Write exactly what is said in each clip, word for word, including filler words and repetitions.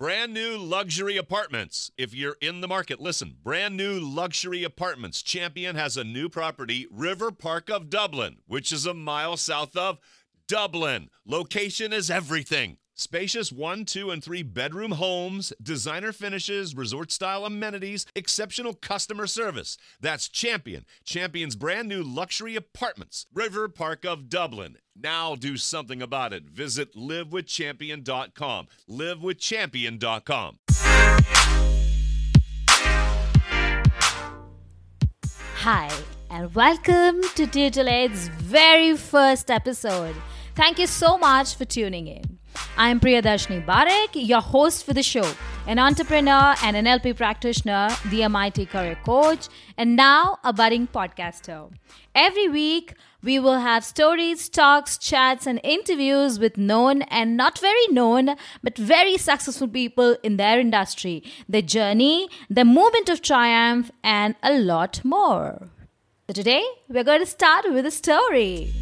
Brand new luxury apartments. If you're in the market, listen. Brand new luxury apartments. Champion has a new property, River Park of Dublin, which is a mile south of Dublin. Location is everything. Spacious one, two, and three bedroom homes, designer finishes, resort-style amenities, exceptional customer service. That's Champion. Champion's brand new luxury apartments, River Park of Dublin. Now do something about it. Visit live with champion dot com. live with champion dot com. Hi, and welcome to Tutelate's very first episode. Thank you so much for tuning in. I'm Priyadarshini Barak, your host for the show, an entrepreneur and N L P practitioner, the M I T career coach, and now a budding podcaster. Every week, we will have stories, talks, chats, and interviews with known and not very known, but very successful people in their industry, their journey, their moment of triumph, and a lot more. So today, we're going to start with a story.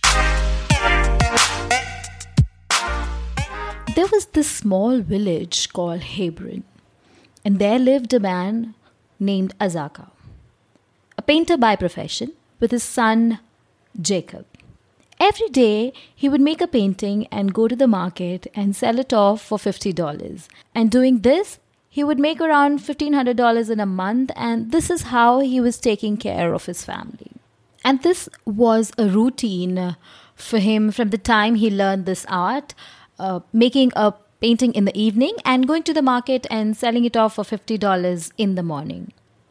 There was this small village called Hebron, and there lived a man named Azaka, a painter by profession, with his son Jacob. Every day, he would make a painting and go to the market and sell it off for fifty dollars. And doing this, he would make around fifteen hundred dollars in a month, and this is how he was taking care of his family. And this was a routine for him from the time he learned this art, uh, making a painting in the evening and going to the market and selling it off for fifty dollars in the morning.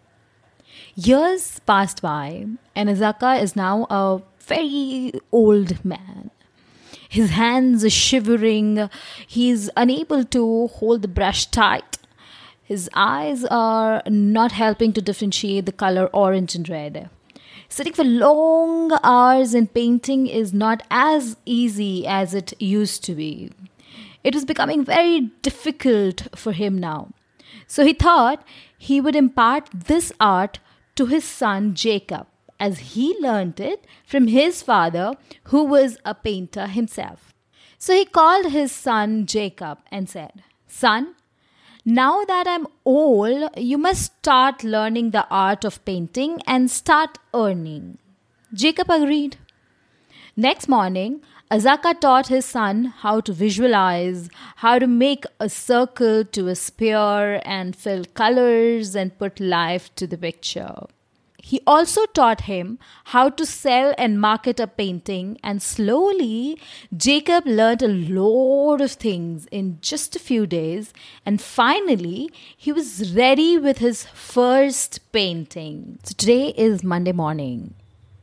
Years passed by, and Azaka is now a very old man. His hands are shivering. He's unable to hold the brush tight. His eyes are not helping to differentiate the color orange and red. Sitting for long hours in painting is not as easy as it used to be. It was becoming very difficult for him now. So he thought he would impart this art to his son Jacob, as he learnt it from his father, who was a painter himself. So he called his son Jacob and said, "Son, now that I'm old, you must start learning the art of painting and start earning." Jacob agreed. Next morning, Azaka taught his son how to visualize, how to make a circle to a sphere and fill colors and put life to the picture. He also taught him how to sell and market a painting, and slowly Jacob learned a lot of things in just a few days, and finally he was ready with his first painting. So today is Monday morning.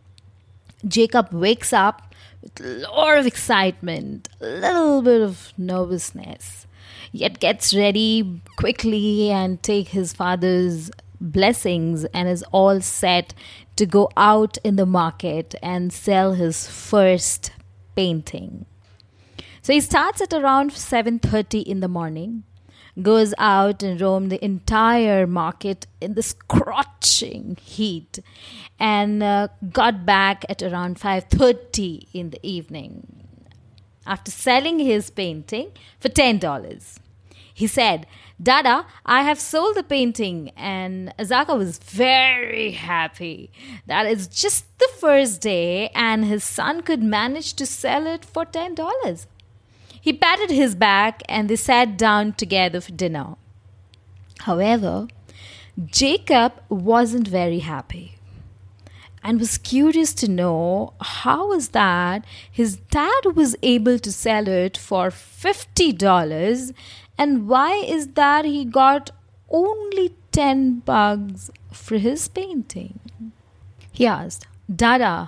Jacob wakes up with a lot of excitement, a little bit of nervousness, yet gets ready quickly and take his father's blessings and is all set to go out in the market and sell his first painting. So he starts at around seven thirty in the morning, goes out and roams the entire market in the scorching heat, and uh, got back at around five thirty in the evening after selling his painting for ten dollars. He said, "Dada, I have sold the painting," and Azaka was very happy that it's just the first day and his son could manage to sell it for ten dollars. He patted his back and they sat down together for dinner. However, Jacob wasn't very happy and was curious to know how is that his dad was able to sell it for fifty dollars, and why is that he got only ten bucks for his painting. He asked, "Dada,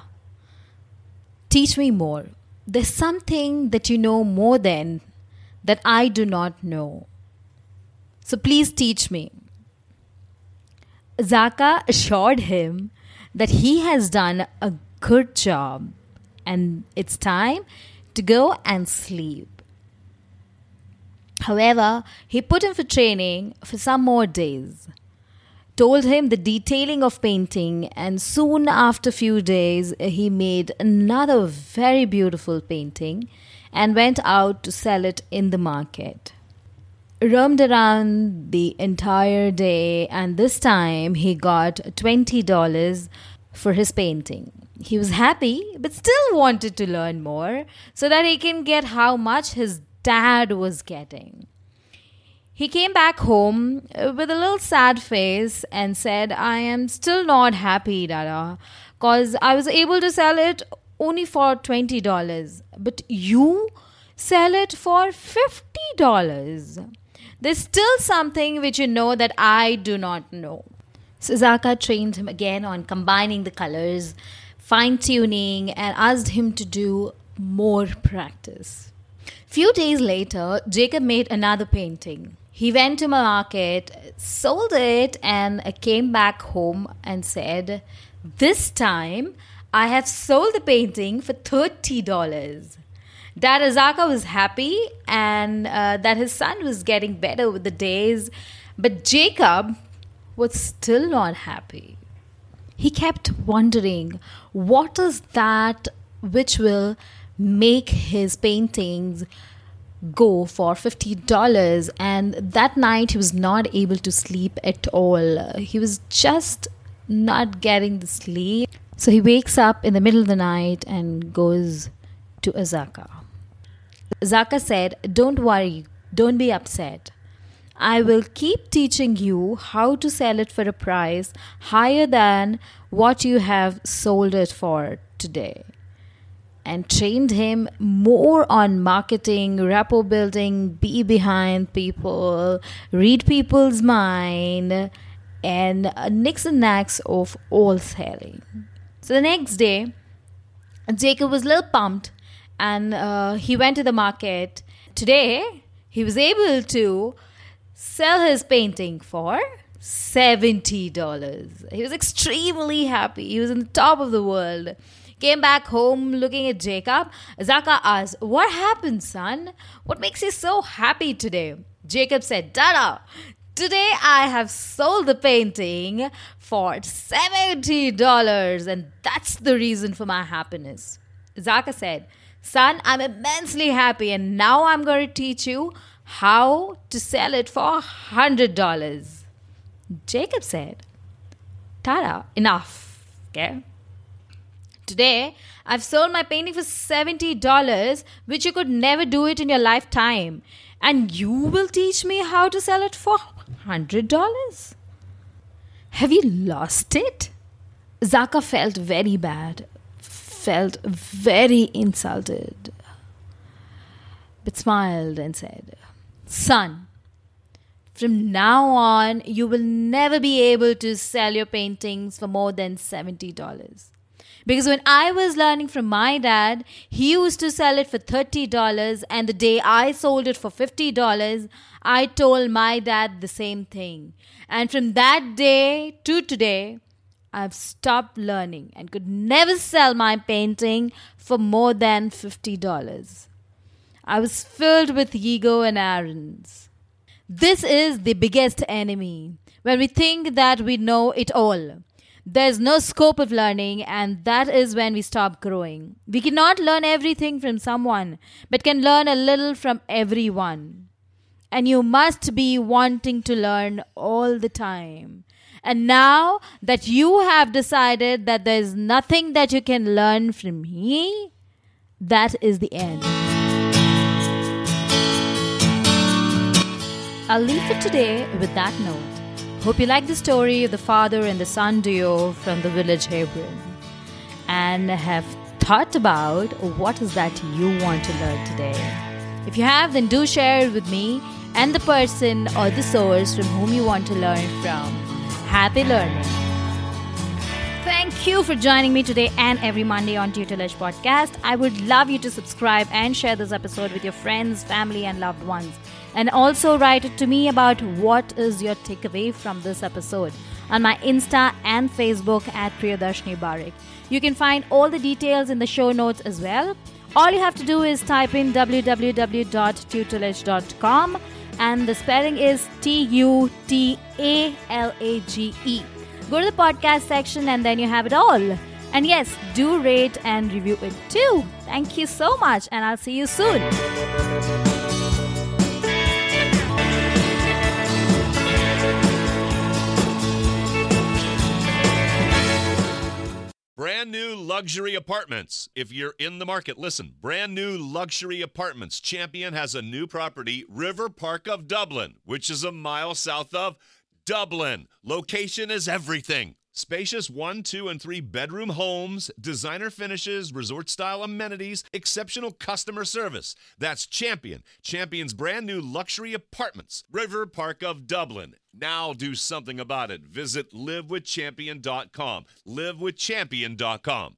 teach me more. There's something that you know more than that I do not know. So please teach me." Azaka assured him that he has done a good job and it's time to go and sleep. However, he put him for training for some more days, told him the detailing of painting, and soon after a few days, he made another very beautiful painting and went out to sell it in the market. roamed around the entire day, and this time he got twenty dollars for his painting. He was happy, but still wanted to learn more so that he can get how much his dad was getting. He came back home with a little sad face and said, I am still not happy, Dada, because I was able to sell it only for twenty dollars. But you sell it for fifty dollars. There's still something which you know that I do not know. So Azaka trained him again on combining the colors, fine-tuning, and asked him to do more practice. Few days later, Jacob made another painting. He went to a market, sold it, and came back home and said, this time I have sold the painting for thirty dollars. Dad Azaka was happy and uh, that his son was getting better with the days, but Jacob was still not happy. He kept wondering, what is that which will make his paintings go for fifty dollars? And that night he was not able to sleep at all. He was just not getting the sleep. So he wakes up in the middle of the night and goes to Azaka. Azaka said, don't worry, don't be upset. I will keep teaching you how to sell it for a price higher than what you have sold it for today. And trained him more on marketing, rapport building, be behind people, read people's mind, and nix and knacks of all selling. So the next day, Jacob was a little pumped and uh, he went to the market. Today, he was able to sell his painting for seventy dollars. He was extremely happy. He was in the top of the world. Came back home looking at Jacob. Azaka asked, what happened, son? What makes you so happy today? Jacob said, Dada, today I have sold the painting for seventy dollars and that's the reason for my happiness. Azaka said, son, I'm immensely happy and now I'm going to teach you how to sell it for one hundred dollars. Jacob said, Tara, enough, okay? Today, I've sold my painting for seventy dollars, which you could never do it in your lifetime. And you will teach me how to sell it for one hundred dollars? Have you lost it? Zaka felt very bad, felt very insulted, but smiled and said, son, from now on, you will never be able to sell your paintings for more than seventy dollars. Because when I was learning from my dad, he used to sell it for thirty dollars, and the day I sold it for fifty dollars, I told my dad the same thing. And from that day to today, I've stopped learning and could never sell my painting for more than fifty dollars. I was filled with ego and arrogance. This is the biggest enemy, when we think that we know it all. There's no scope of learning, and that is when we stop growing. We cannot learn everything from someone, but can learn a little from everyone. And you must be wanting to learn all the time. And now that you have decided that there is nothing that you can learn from me, that is the end. I'll leave for today with that note. Hope you like the story of the father and the son duo from the village Hebron and have thought about what is that you want to learn today. If you have, then do share it with me and the person or the source from whom you want to learn from. Happy learning. Thank you for joining me today and every Monday on Tutelage Podcast. I would love you to subscribe and share this episode with your friends, family, and loved ones. And also write it to me about what is your takeaway from this episode on my Insta and Facebook at Priyadarshini Barik. You can find all the details in the show notes as well. All you have to do is type in w w w dot tutelage dot com and the spelling is T U T A L A G E. Go to the podcast section and then you have it all. And yes, do rate and review it too. Thank you so much and I'll see you soon. Luxury apartments. If you're in the market, listen. Brand new luxury apartments. Champion has a new property, River Park of Dublin, which is a mile south of Dublin. Location is everything. Spacious one, two, and three bedroom homes, designer finishes, resort-style amenities, exceptional customer service. That's Champion. Champion's brand new luxury apartments, River Park of Dublin. Now do something about it. Visit live with champion dot com. live with champion dot com.